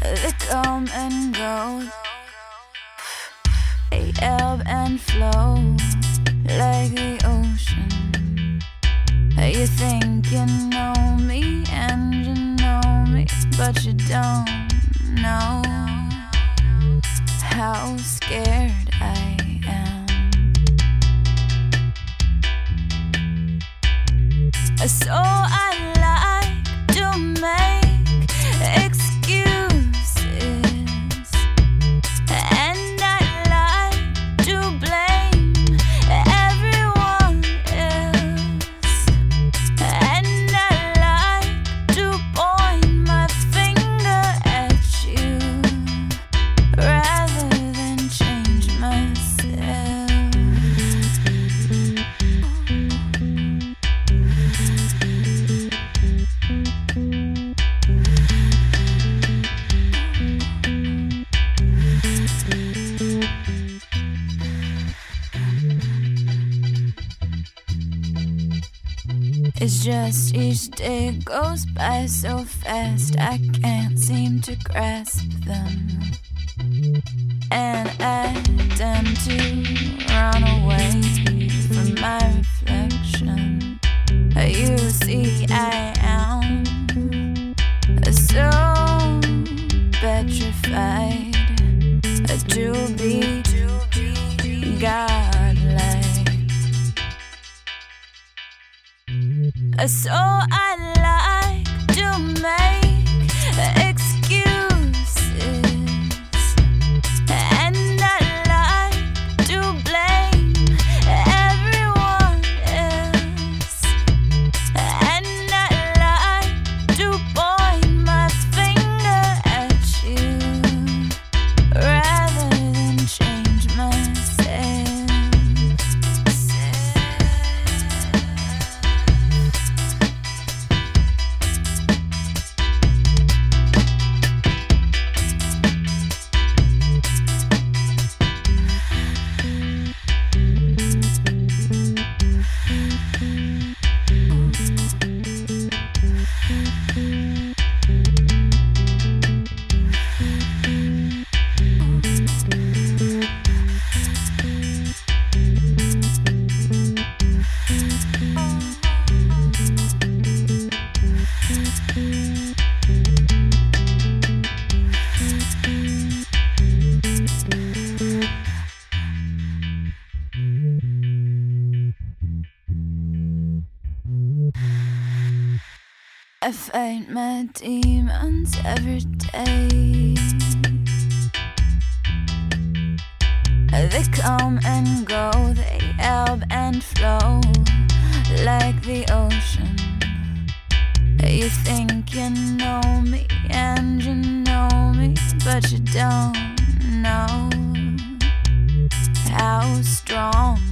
They come and go, they ebb and flow like the ocean. You think you know me and you know me, but you don't know how scared I am. So I like to make excuses, and I like to blame everyone else, and I like to point my finger at you rather than change myself. It's just each day goes by so fast, I can't seem to grasp them, and I tend to run away from my reflection. You see, I am so petrified to be godlike. So I like to make excuses, and I like to blame everyone else, and I like to point my finger at you rather than change myself. I fight my demons every day. They come and go, they ebb and flow like the ocean. You think you know me and you know me, but you don't know how strong